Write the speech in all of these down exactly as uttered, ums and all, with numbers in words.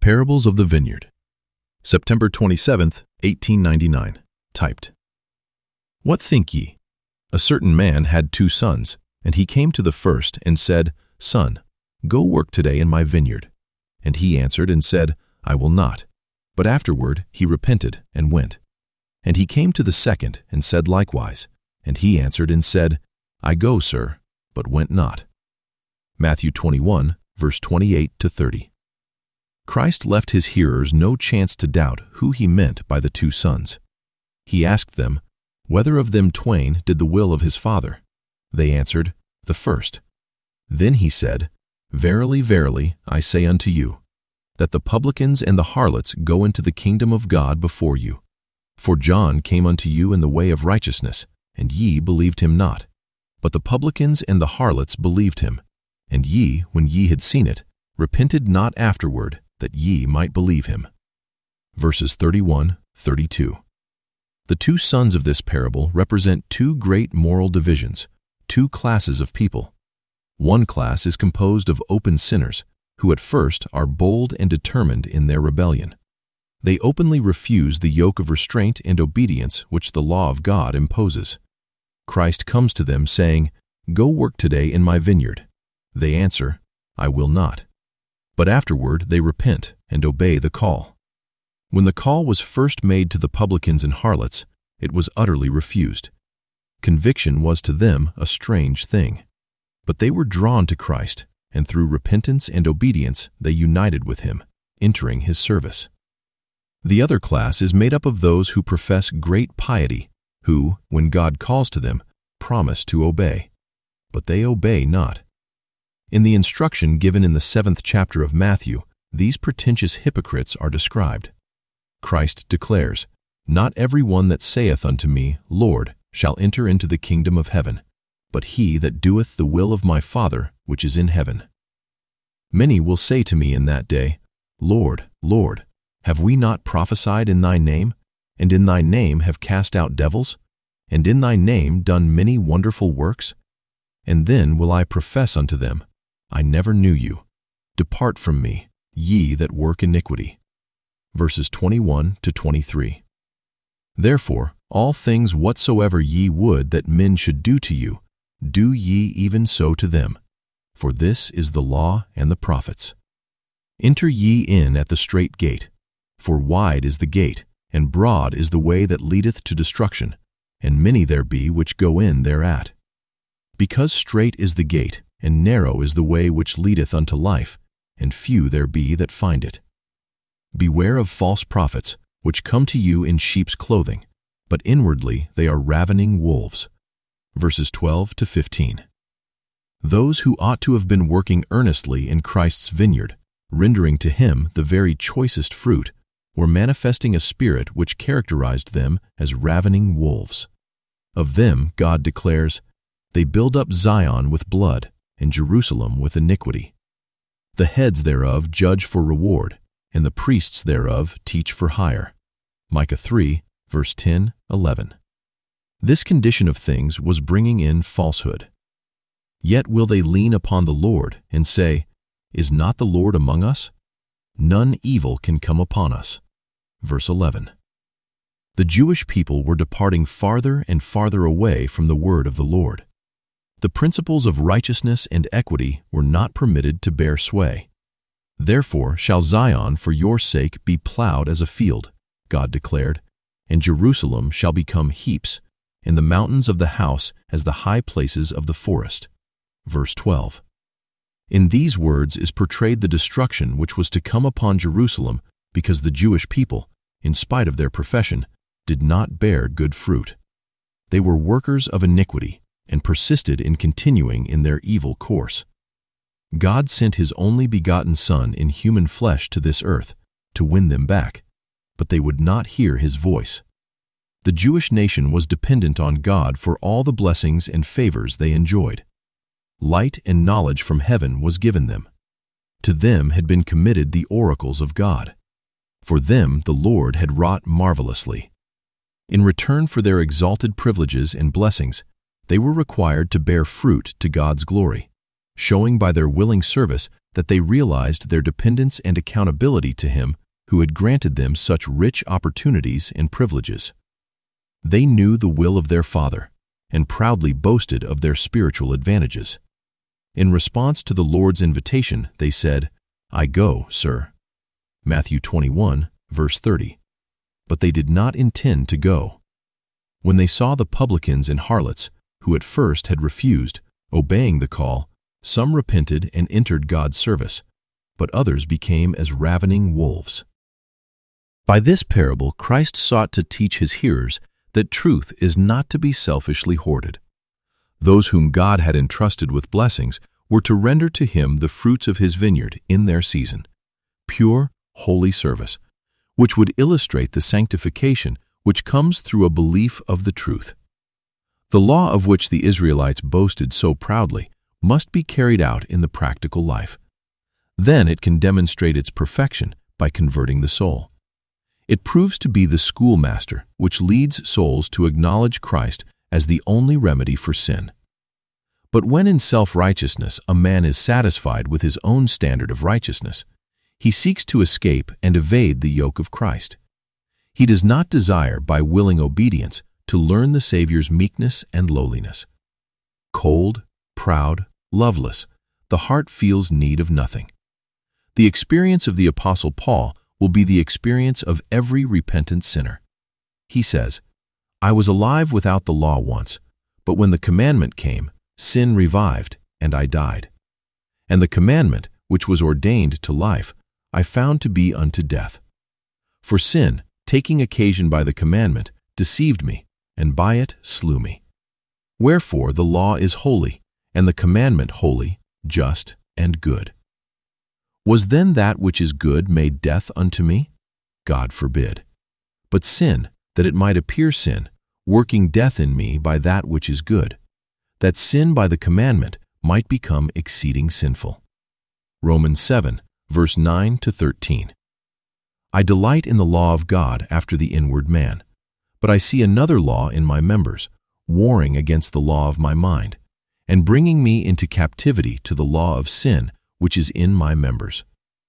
Parables of the Vineyard. September twenty-seventh, eighteen ninety-nine. Typed. What think ye? A certain man had two sons, and he came to the first and said, Son, go work today in my vineyard. And he answered and said, I will not. But afterward he repented and went. And he came to the second and said likewise. And he answered and said, I go, sir, but went not. Matthew twenty-one, verse twenty-eight to thirty. Christ left his hearers no chance to doubt who he meant by the two sons. He asked them, whether of them twain did the will of his Father? They answered, the first. Then he said, Verily, verily, I say unto you, that the publicans and the harlots go into the kingdom of God before you. For John came unto you in the way of righteousness, and ye believed him not. But the publicans and the harlots believed him. And ye, when ye had seen it, repented not afterward, that ye might believe him. Verses thirty-one, thirty-two. The two sons of this parable represent two great moral divisions, two classes of people. One class is composed of open sinners, who at first are bold and determined in their rebellion. They openly refuse the yoke of restraint and obedience which the law of God imposes. Christ comes to them saying, Go work today in my vineyard. They answer, I will not. But afterward they repent and obey the call. When the call was first made to the publicans and harlots, it was utterly refused. Conviction was to them a strange thing. But they were drawn to Christ, and through repentance and obedience they united with him, entering his service. The other class is made up of those who profess great piety, who, when God calls to them, promise to obey. But they obey not. In the instruction given in the seventh chapter of Matthew, these pretentious hypocrites are described. Christ declares, Not every one that saith unto me, Lord, shall enter into the kingdom of heaven, but he that doeth the will of my Father which is in heaven. Many will say to me in that day, Lord, Lord, have we not prophesied in thy name, and in thy name have cast out devils, and in thy name done many wonderful works? And then will I profess unto them, I never knew you. Depart from me, ye that work iniquity. Verses twenty-one to twenty-three. Therefore, all things whatsoever ye would that men should do to you, do ye even so to them. For this is the law and the prophets. Enter ye in at the strait gate, for wide is the gate, and broad is the way that leadeth to destruction, and many there be which go in thereat. Because strait is the gate, and narrow is the way which leadeth unto life, and few there be that find it. Beware of false prophets, which come to you in sheep's clothing, but inwardly they are ravening wolves. Verses twelve to fifteen. Those who ought to have been working earnestly in Christ's vineyard, rendering to him the very choicest fruit, were manifesting a spirit which characterized them as ravening wolves. Of them God declares, They build up Zion with blood, and Jerusalem with iniquity. The heads thereof judge for reward, and the priests thereof teach for hire. Micah three, verse ten, eleven. This condition of things was bringing in falsehood. Yet will they lean upon the Lord and say, Is not the Lord among us? None evil can come upon us. Verse eleven. The Jewish people were departing farther and farther away from the word of the Lord. The principles of righteousness and equity were not permitted to bear sway. Therefore shall Zion for your sake be plowed as a field, God declared, and Jerusalem shall become heaps, and the mountains of the house as the high places of the forest. Verse twelve. In these words is portrayed the destruction which was to come upon Jerusalem because the Jewish people, in spite of their profession, did not bear good fruit. They were workers of iniquity and persisted in continuing in their evil course. God sent his only begotten Son in human flesh to this earth to win them back, but they would not hear his voice. The Jewish nation was dependent on God for all the blessings and favors they enjoyed. Light and knowledge from heaven was given them. To them had been committed the oracles of God. For them the Lord had wrought marvelously. In return for their exalted privileges and blessings, they were required to bear fruit to God's glory, showing by their willing service that they realized their dependence and accountability to Him who had granted them such rich opportunities and privileges. They knew the will of their Father and proudly boasted of their spiritual advantages. In response to the Lord's invitation, they said, "I go, sir." Matthew twenty-one, verse thirty. But they did not intend to go. When they saw the publicans and harlots, who at first had refused, obeying the call, some repented and entered God's service, but others became as ravening wolves. By this parable, Christ sought to teach His hearers that truth is not to be selfishly hoarded. Those whom God had entrusted with blessings were to render to Him the fruits of His vineyard in their season, pure, holy service, which would illustrate the sanctification which comes through a belief of the truth. The law of which the Israelites boasted so proudly must be carried out in the practical life. Then it can demonstrate its perfection by converting the soul. It proves to be the schoolmaster which leads souls to acknowledge Christ as the only remedy for sin. But when in self-righteousness a man is satisfied with his own standard of righteousness, he seeks to escape and evade the yoke of Christ. He does not desire by willing obedience to learn the Savior's meekness and lowliness. Cold, proud, loveless, the heart feels need of nothing. The experience of the Apostle Paul will be the experience of every repentant sinner. He says, "I was alive without the law once, but when the commandment came, sin revived, and I died. And the commandment, which was ordained to life, I found to be unto death. For sin, taking occasion by the commandment, deceived me, and by it slew me. Wherefore the law is holy, and the commandment holy, just, and good. Was then that which is good made death unto me? God forbid. But sin, that it might appear sin, working death in me by that which is good, that sin by the commandment might become exceeding sinful." Romans seven, verse nine to thirteen. "I delight in the law of God after the inward man, but I see another law in my members, warring against the law of my mind, and bringing me into captivity to the law of sin which is in my members.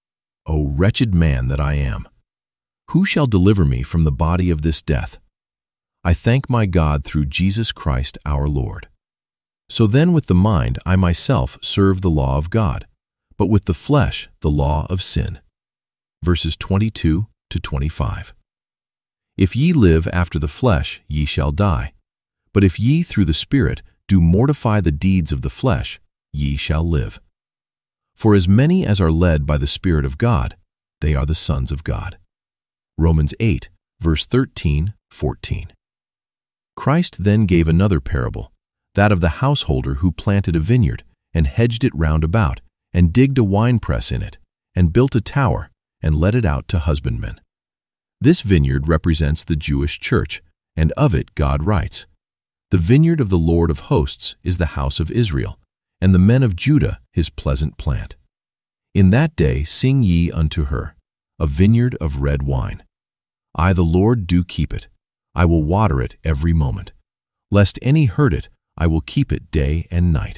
O wretched man that I am! Who shall deliver me from the body of this death? I thank my God through Jesus Christ our Lord. So then with the mind I myself serve the law of God, but with the flesh the law of sin." Verses twenty-two to twenty-five. "If ye live after the flesh, ye shall die. But if ye through the Spirit do mortify the deeds of the flesh, ye shall live. For as many as are led by the Spirit of God, they are the sons of God." Romans eight, verse thirteen, fourteen. Christ then gave another parable, that of the householder who planted a vineyard and hedged it round about, and digged a winepress in it, and built a tower, and let it out to husbandmen. This vineyard represents the Jewish church, and of it God writes, "The vineyard of the Lord of hosts is the house of Israel, and the men of Judah his pleasant plant. In that day sing ye unto her, a vineyard of red wine. I the Lord do keep it, I will water it every moment. Lest any hurt it, I will keep it day and night.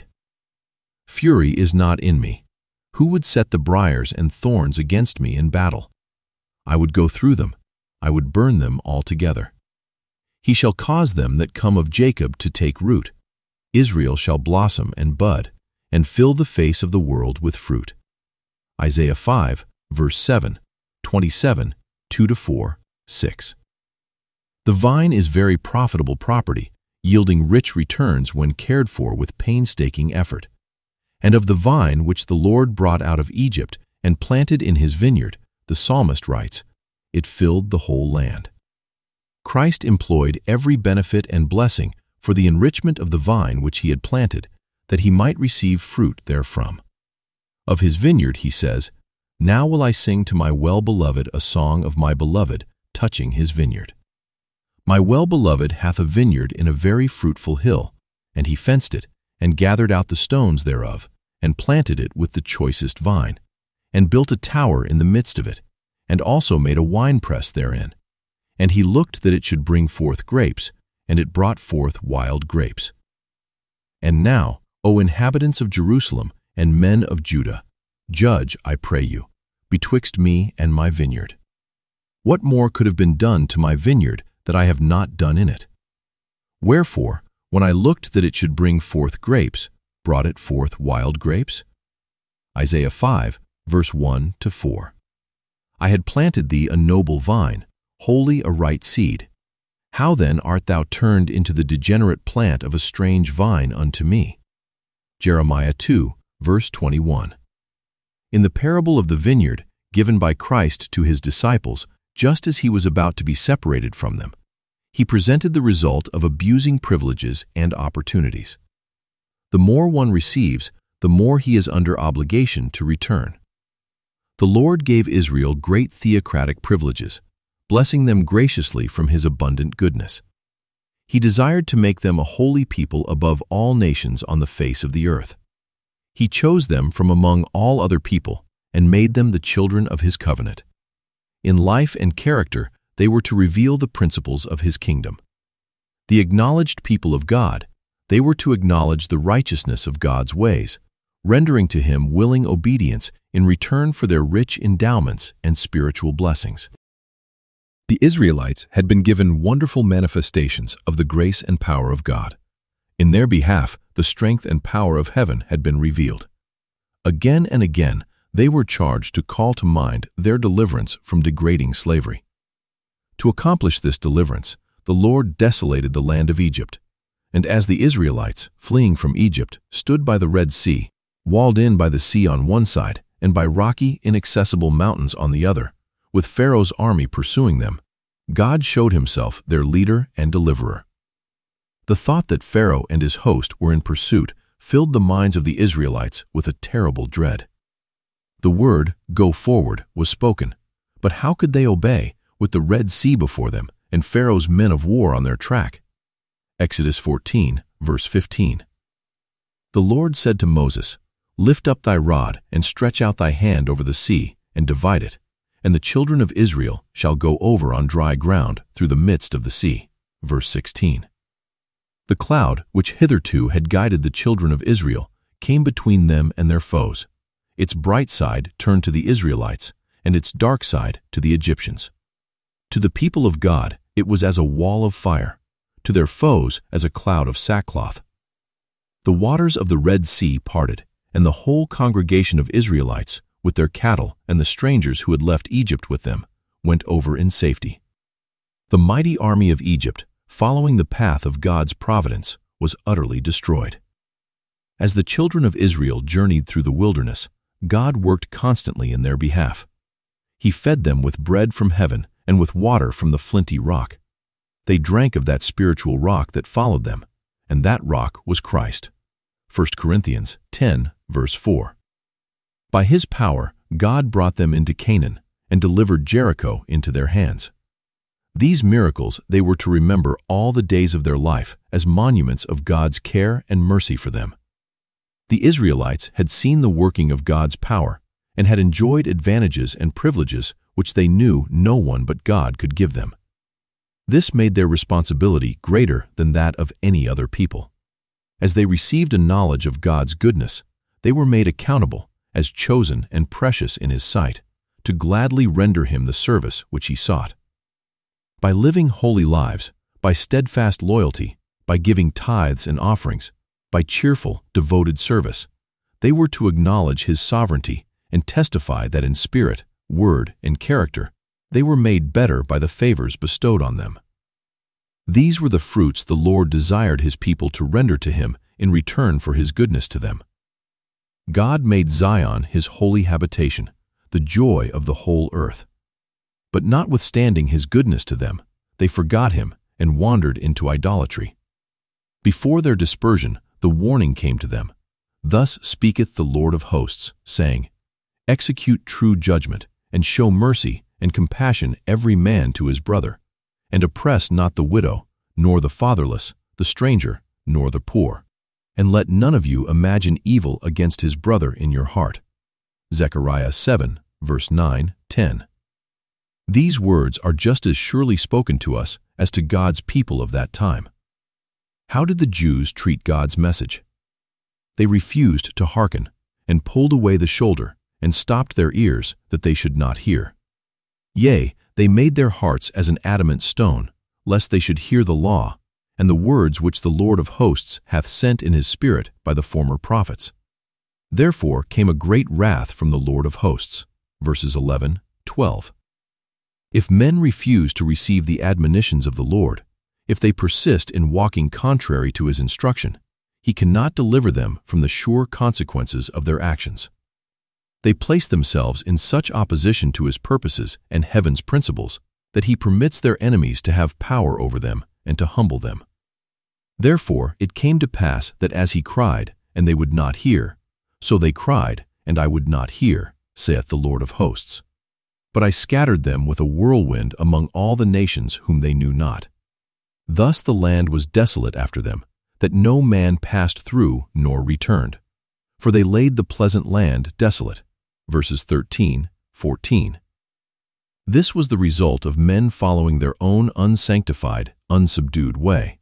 Fury is not in me. Who would set the briars and thorns against me in battle? I would go through them, I would burn them altogether. He shall cause them that come of Jacob to take root. Israel shall blossom and bud, and fill the face of the world with fruit." Isaiah five, verse seven, twenty-seven, two to four, six. The vine is very profitable property, yielding rich returns when cared for with painstaking effort. And of the vine which the Lord brought out of Egypt and planted in his vineyard, the psalmist writes, "It filled the whole land." Christ employed every benefit and blessing for the enrichment of the vine which he had planted, that he might receive fruit therefrom. Of his vineyard he says, "Now will I sing to my well-beloved a song of my beloved touching his vineyard. My well-beloved hath a vineyard in a very fruitful hill, and he fenced it, and gathered out the stones thereof, and planted it with the choicest vine, and built a tower in the midst of it, and also made a winepress therein. And he looked that it should bring forth grapes, and it brought forth wild grapes. And now, O inhabitants of Jerusalem and men of Judah, Judge, I pray you, betwixt me and my vineyard. What more could have been done to my vineyard that I have not done in it? Wherefore, when I looked that it should bring forth grapes, brought it forth wild grapes? Isaiah five, verse one to four. I had planted thee a noble vine, wholly a right seed. How then art thou turned into the degenerate plant of a strange vine unto me? Jeremiah two, verse twenty-one. In the parable of the vineyard, given by Christ to his disciples, just as he was about to be separated from them, he presented the result of abusing privileges and opportunities. The more one receives, the more he is under obligation to return. The Lord gave Israel great theocratic privileges, blessing them graciously from his abundant goodness. He desired to make them a holy people above all nations on the face of the earth. He chose them from among all other people and made them the children of his covenant. In life and character, they were to reveal the principles of his kingdom. The acknowledged people of God, they were to acknowledge the righteousness of God's ways, rendering to him willing obedience in return for their rich endowments and spiritual blessings. The Israelites had been given wonderful manifestations of the grace and power of God. In their behalf, the strength and power of heaven had been revealed. Again and again, they were charged to call to mind their deliverance from degrading slavery. To accomplish this deliverance, the Lord desolated the land of Egypt, and as the Israelites, fleeing from Egypt, stood by the Red Sea, walled in by the sea on one side and by rocky, inaccessible mountains on the other, with Pharaoh's army pursuing them, God showed himself their leader and deliverer. The thought that Pharaoh and his host were in pursuit filled the minds of the Israelites with a terrible dread. The word, "Go forward," was spoken, but how could they obey with the Red Sea before them and Pharaoh's men of war on their track? Exodus fourteen, verse fifteen. The Lord said to Moses, "Lift up thy rod and stretch out thy hand over the sea and divide it, and the children of Israel shall go over on dry ground through the midst of the sea." Verse sixteen. The cloud, which hitherto had guided the children of Israel, came between them and their foes. Its bright side turned to the Israelites, and its dark side to the Egyptians. To the people of God, it was as a wall of fire, to their foes as a cloud of sackcloth. The waters of the Red Sea parted, and the whole congregation of Israelites, with their cattle and the strangers who had left Egypt with them, went over in safety. The mighty army of Egypt, following the path of God's providence, was utterly destroyed. As the children of Israel journeyed through the wilderness, God worked constantly in their behalf. He fed them with bread from heaven and with water from the flinty rock. They drank of that spiritual rock that followed them, and that rock was Christ. First Corinthians ten, verse four. By his power, God brought them into Canaan and delivered Jericho into their hands. These miracles they were to remember all the days of their life as monuments of God's care and mercy for them. The Israelites had seen the working of God's power and had enjoyed advantages and privileges which they knew no one but God could give them. This made their responsibility greater than that of any other people. As they received a knowledge of God's goodness, they were made accountable as chosen and precious in his sight, to gladly render him the service which he sought. By living holy lives, by steadfast loyalty, by giving tithes and offerings, by cheerful, devoted service, they were to acknowledge his sovereignty and testify that in spirit, word, and character, they were made better by the favors bestowed on them. These were the fruits the Lord desired his people to render to him in return for his goodness to them. God made Zion his holy habitation, the joy of the whole earth. But notwithstanding his goodness to them, they forgot him and wandered into idolatry. Before their dispersion, the warning came to them. Thus speaketh the Lord of hosts, saying, Execute true judgment, and show mercy and compassion every man to his brother, and oppress not the widow, nor the fatherless, the stranger, nor the poor. And let none of you imagine evil against his brother in your heart. Zechariah seven, verse nine, ten. These words are just as surely spoken to us as to God's people of that time. How did the Jews treat God's message? They refused to hearken, and pulled away the shoulder, and stopped their ears, that they should not hear. Yea, they made their hearts as an adamant stone, lest they should hear the law, and the words which the Lord of hosts hath sent in his Spirit by the former prophets. Therefore came a great wrath from the Lord of hosts. Verses eleven, twelve. If men refuse to receive the admonitions of the Lord, if they persist in walking contrary to his instruction, he cannot deliver them from the sure consequences of their actions. They place themselves in such opposition to his purposes and heaven's principles that he permits their enemies to have power over them and to humble them. Therefore it came to pass that as he cried, and they would not hear, so they cried, and I would not hear, saith the Lord of hosts. But I scattered them with a whirlwind among all the nations whom they knew not. Thus the land was desolate after them, that no man passed through nor returned. For they laid the pleasant land desolate. Verses thirteen, fourteen. This was the result of men following their own unsanctified, unsubdued way.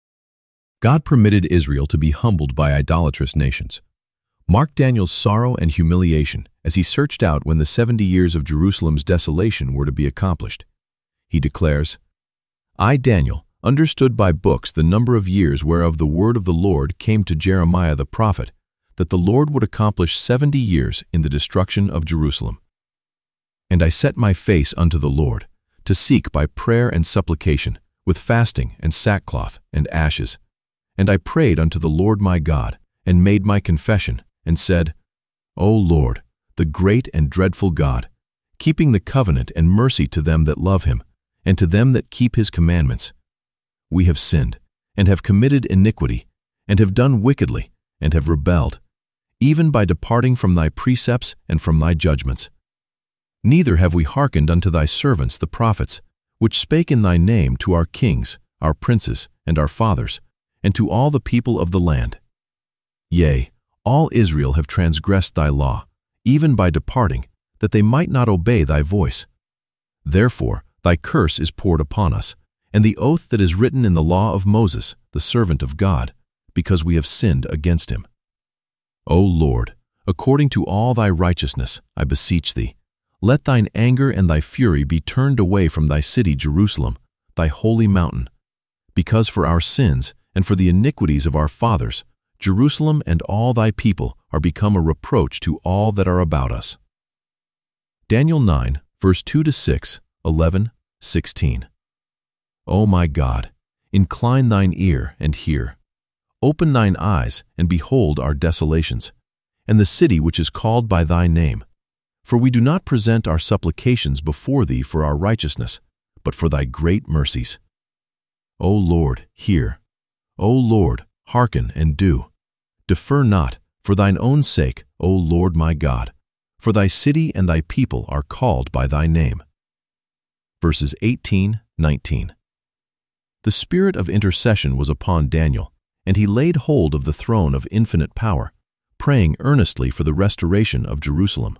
God permitted Israel to be humbled by idolatrous nations. Mark Daniel's sorrow and humiliation as he searched out when the seventy years of Jerusalem's desolation were to be accomplished. He declares, I, Daniel, understood by books the number of years whereof the word of the Lord came to Jeremiah the prophet, that the Lord would accomplish seventy years in the destruction of Jerusalem. And I set my face unto the Lord, to seek by prayer and supplication, with fasting and sackcloth and ashes. And I prayed unto the Lord my God, and made my confession, and said, O Lord, the great and dreadful God, keeping the covenant and mercy to them that love him, and to them that keep his commandments. We have sinned, and have committed iniquity, and have done wickedly, and have rebelled, even by departing from thy precepts and from thy judgments. Neither have we hearkened unto thy servants the prophets, which spake in thy name to our kings, our princes, and our fathers, and to all the people of the land. Yea, all Israel have transgressed thy law, even by departing, that they might not obey thy voice. Therefore thy curse is poured upon us, and the oath that is written in the law of Moses, the servant of God, because we have sinned against him. O Lord, according to all thy righteousness, I beseech thee, let thine anger and thy fury be turned away from thy city Jerusalem, thy holy mountain, because for our sins and for the iniquities of our fathers, Jerusalem and all thy people are become a reproach to all that are about us. Daniel nine, verse two to six, eleven, sixteen. O my God, incline thine ear and hear. Open thine eyes and behold our desolations, and the city which is called by thy name. For we do not present our supplications before thee for our righteousness, but for thy great mercies. O Lord, hear. O Lord, hearken and do. Defer not, for thine own sake, O Lord my God, for thy city and thy people are called by thy name. Verses eighteen, nineteen. The spirit of intercession was upon Daniel, and he laid hold of the throne of infinite power, praying earnestly for the restoration of Jerusalem.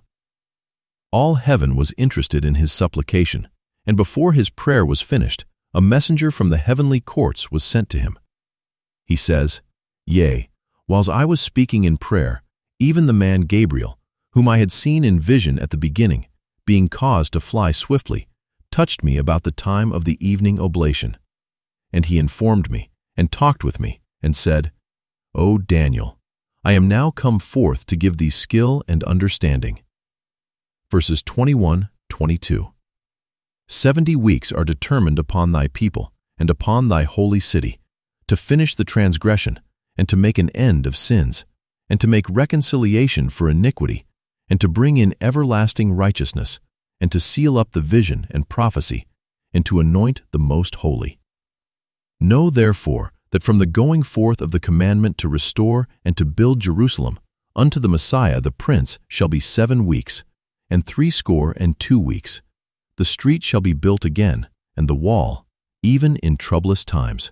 All heaven was interested in his supplication, and before his prayer was finished, a messenger from the heavenly courts was sent to him. He says, Yea, whiles I was speaking in prayer, even the man Gabriel, whom I had seen in vision at the beginning, being caused to fly swiftly, touched me about the time of the evening oblation. And he informed me, and talked with me, and said, O Daniel, I am now come forth to give thee skill and understanding. Verses twenty-one, twenty-two. Seventy weeks are determined upon thy people, and upon thy holy city, to finish the transgression, and to make an end of sins, and to make reconciliation for iniquity, and to bring in everlasting righteousness, and to seal up the vision and prophecy, and to anoint the most holy. Know therefore that from the going forth of the commandment to restore and to build Jerusalem unto the Messiah the Prince shall be seven weeks, and threescore and two weeks. The street shall be built again, and the wall, even in troublous times.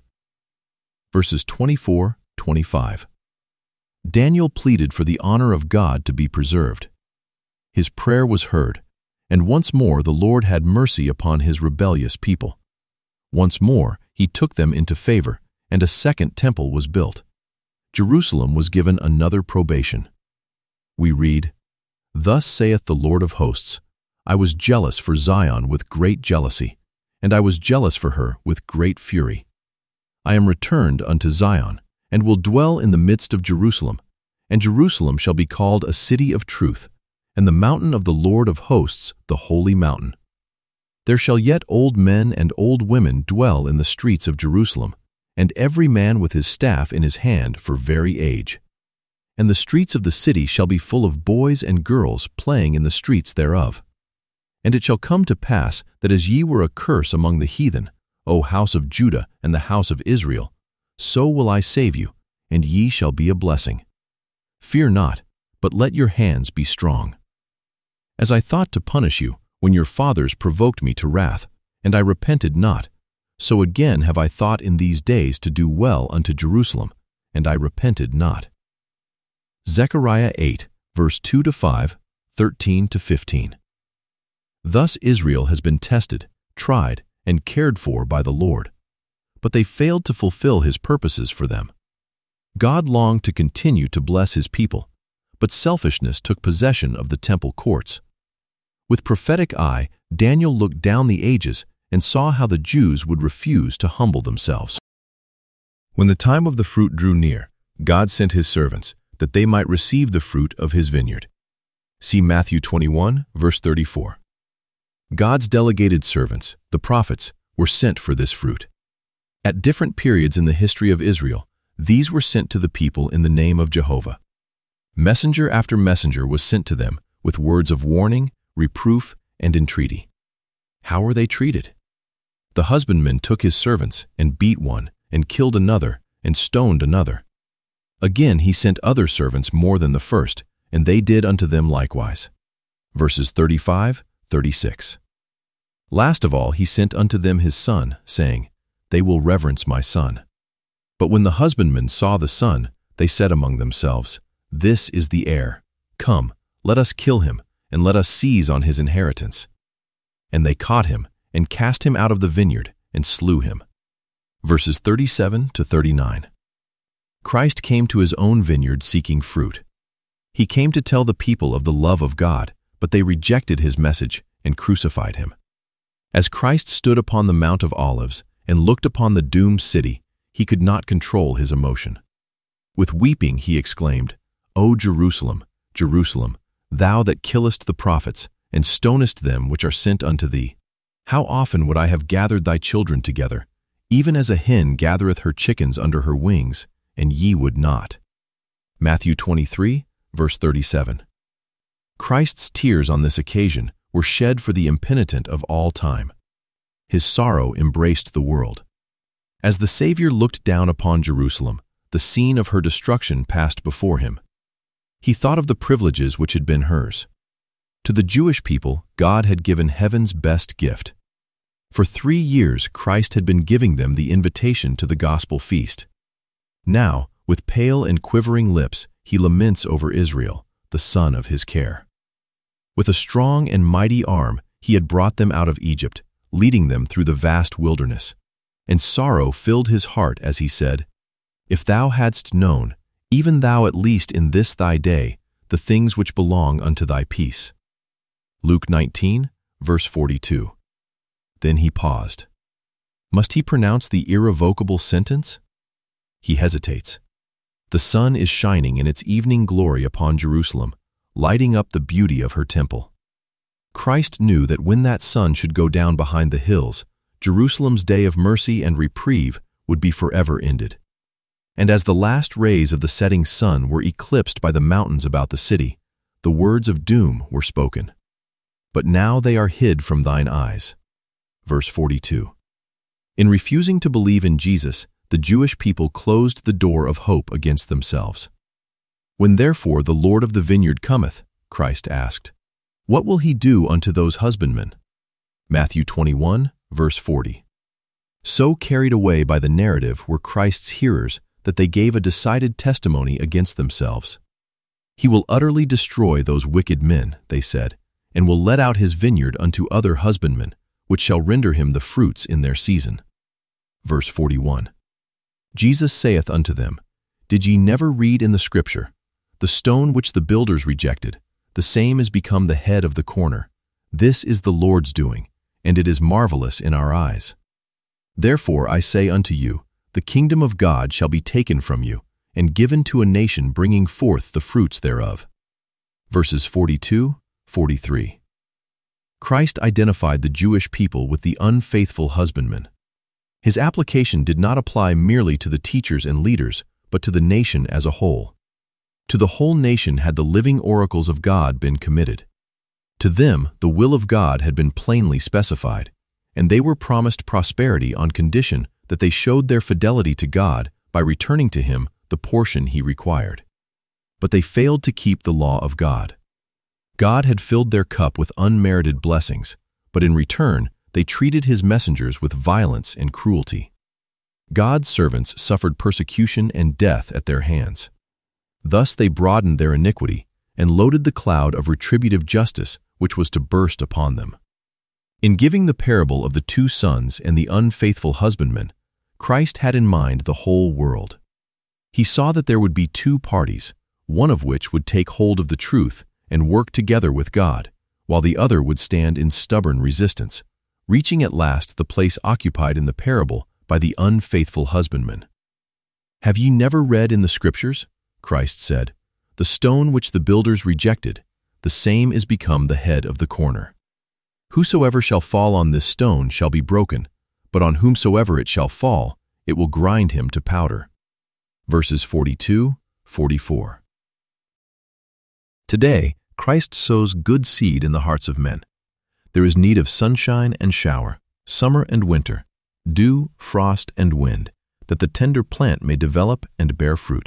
Verses twenty-four, twenty-five. Daniel pleaded for the honor of God to be preserved. His prayer was heard, and once more the Lord had mercy upon his rebellious people. Once more he took them into favor, and a second temple was built. Jerusalem was given another probation. We read, Thus saith the Lord of hosts, I was jealous for Zion with great jealousy, and I was jealous for her with great fury. I am returned unto Zion, and will dwell in the midst of Jerusalem, and Jerusalem shall be called a city of truth, and the mountain of the Lord of hosts the holy mountain. There shall yet old men and old women dwell in the streets of Jerusalem, and every man with his staff in his hand for very age. And the streets of the city shall be full of boys and girls playing in the streets thereof. And it shall come to pass that as ye were a curse among the heathen, O house of Judah and the house of Israel, so will I save you, and ye shall be a blessing. Fear not, but let your hands be strong. As I thought to punish you, when your fathers provoked me to wrath, and I repented not, so again have I thought in these days to do well unto Jerusalem, and I repented not. Zechariah eight, verse two to five, thirteen to fifteen. Thus Israel has been tested, tried, and cared for by the Lord, but they failed to fulfill His purposes for them. God longed to continue to bless His people, but selfishness took possession of the temple courts. With prophetic eye, Daniel looked down the ages and saw how the Jews would refuse to humble themselves. When the time of the fruit drew near, God sent His servants, that they might receive the fruit of His vineyard. See Matthew twenty-one, verse thirty-four. God's delegated servants, the prophets, were sent for this fruit. At different periods in the history of Israel, these were sent to the people in the name of Jehovah. Messenger after messenger was sent to them with words of warning, reproof, and entreaty. How were they treated? The husbandman took his servants and beat one, and killed another, and stoned another. Again he sent other servants more than the first, and they did unto them likewise. Verses thirty-five, thirty-six. Last of all he sent unto them his son, saying, They will reverence my son. But when the husbandmen saw the son, they said among themselves, This is the heir. Come, let us kill him, and let us seize on his inheritance. And they caught him, and cast him out of the vineyard, and slew him. Verses thirty-seven to thirty-nine. Christ came to His own vineyard seeking fruit. He came to tell the people of the love of God, but they rejected His message and crucified Him. As Christ stood upon the Mount of Olives and looked upon the doomed city, He could not control His emotion. With weeping He exclaimed, O Jerusalem, Jerusalem, thou that killest the prophets, and stonest them which are sent unto thee, how often would I have gathered thy children together, even as a hen gathereth her chickens under her wings, and ye would not. Matthew twenty-three, verse thirty-seven. Christ's tears on this occasion were shed for the impenitent of all time. His sorrow embraced the world. As the Savior looked down upon Jerusalem, the scene of her destruction passed before Him. He thought of the privileges which had been hers. To the Jewish people, God had given heaven's best gift. For three years, Christ had been giving them the invitation to the gospel feast. Now, with pale and quivering lips, He laments over Israel, the son of His care. With a strong and mighty arm, He had brought them out of Egypt, leading them through the vast wilderness. And sorrow filled His heart as He said, If thou hadst known, even thou at least in this thy day, the things which belong unto thy peace. Luke nineteen, verse forty-two. Then He paused. Must He pronounce the irrevocable sentence? He hesitates. The sun is shining in its evening glory upon Jerusalem, lighting up the beauty of her temple. Christ knew that when that sun should go down behind the hills, Jerusalem's day of mercy and reprieve would be forever ended. And as the last rays of the setting sun were eclipsed by the mountains about the city, the words of doom were spoken. But now they are hid from thine eyes. Verse forty-two. In refusing to believe in Jesus, the Jewish people closed the door of hope against themselves. When therefore the Lord of the vineyard cometh, Christ asked, What will He do unto those husbandmen? Matthew twenty-one, verse forty. So carried away by the narrative were Christ's hearers that they gave a decided testimony against themselves. He will utterly destroy those wicked men, they said, and will let out His vineyard unto other husbandmen, which shall render Him the fruits in their season. Verse forty-one. Jesus saith unto them, Did ye never read in the Scripture, The stone which the builders rejected, the same is become the head of the corner. This is the Lord's doing, and it is marvelous in our eyes. Therefore I say unto you, the kingdom of God shall be taken from you, and given to a nation bringing forth the fruits thereof. Verses forty-two, forty-three. Christ identified the Jewish people with the unfaithful husbandman. His application did not apply merely to the teachers and leaders, but to the nation as a whole. To the whole nation had the living oracles of God been committed. To them the will of God had been plainly specified, and they were promised prosperity on condition that they showed their fidelity to God by returning to Him the portion He required. But they failed to keep the law of God. God had filled their cup with unmerited blessings, but in return they treated His messengers with violence and cruelty. God's servants suffered persecution and death at their hands. Thus they broadened their iniquity and loaded the cloud of retributive justice which was to burst upon them. In giving the parable of the two sons and the unfaithful husbandman, Christ had in mind the whole world. He saw that there would be two parties, one of which would take hold of the truth and work together with God, while the other would stand in stubborn resistance, reaching at last the place occupied in the parable by the unfaithful husbandman. Have ye never read in the Scriptures, Christ said, the stone which the builders rejected, the same is become the head of the corner. Whosoever shall fall on this stone shall be broken, but on whomsoever it shall fall, it will grind him to powder. Verses forty-two, forty-four. Today, Christ sows good seed in the hearts of men. There is need of sunshine and shower, summer and winter, dew, frost, and wind, that the tender plant may develop and bear fruit.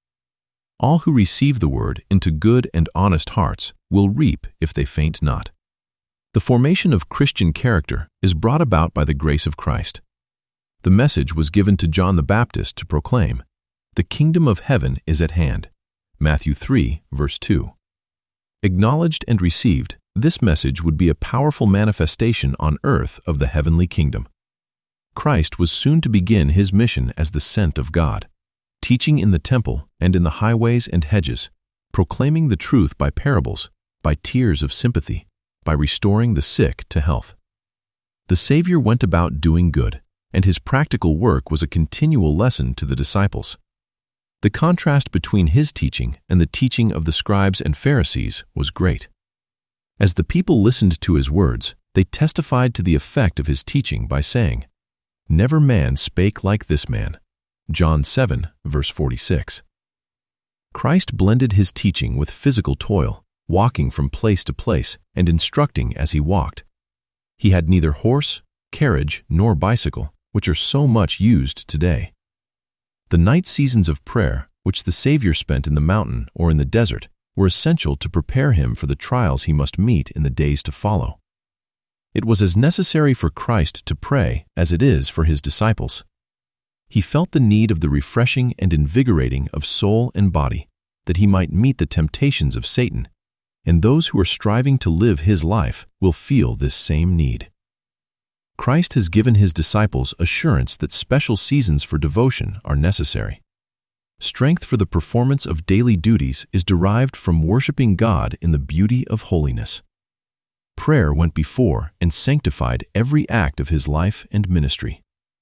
All who receive the word into good and honest hearts will reap if they faint not. The formation of Christian character is brought about by the grace of Christ. The message was given to John the Baptist to proclaim, "The kingdom of heaven is at hand." Matthew three, verse two. Acknowledged and received, this message would be a powerful manifestation on earth of the heavenly kingdom. Christ was soon to begin His mission as the sent of God, teaching in the temple and in the highways and hedges, proclaiming the truth by parables, by tears of sympathy, by restoring the sick to health. The Savior went about doing good, and His practical work was a continual lesson to the disciples. The contrast between His teaching and the teaching of the scribes and Pharisees was great. As the people listened to His words, they testified to the effect of His teaching by saying, "Never man spake like this man." John seven, verse forty-six. Christ blended His teaching with physical toil, walking from place to place and instructing as He walked. He had neither horse, carriage, nor bicycle, which are so much used today. The night seasons of prayer, which the Savior spent in the mountain or in the desert, were essential to prepare Him for the trials He must meet in the days to follow. It was as necessary for Christ to pray as it is for His disciples. He felt the need of the refreshing and invigorating of soul and body, that He might meet the temptations of Satan, and those who are striving to live His life will feel this same need. Christ has given His disciples assurance that special seasons for devotion are necessary. Strength for the performance of daily duties is derived from worshiping God in the beauty of holiness. Prayer went before and sanctified every act of His life and ministry.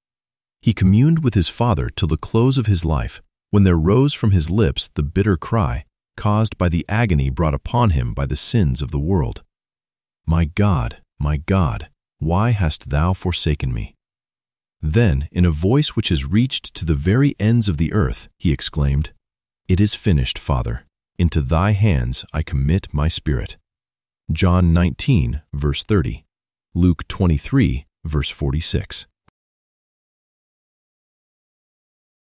He communed with His Father till the close of His life, when there rose from His lips the bitter cry, caused by the agony brought upon Him by the sins of the world. "My God, my God, why hast Thou forsaken me?" Then, in a voice which has reached to the very ends of the earth, He exclaimed, "It is finished, Father. Into Thy hands I commit my spirit." John nineteen, verse thirty, Luke twenty-three, verse forty-six.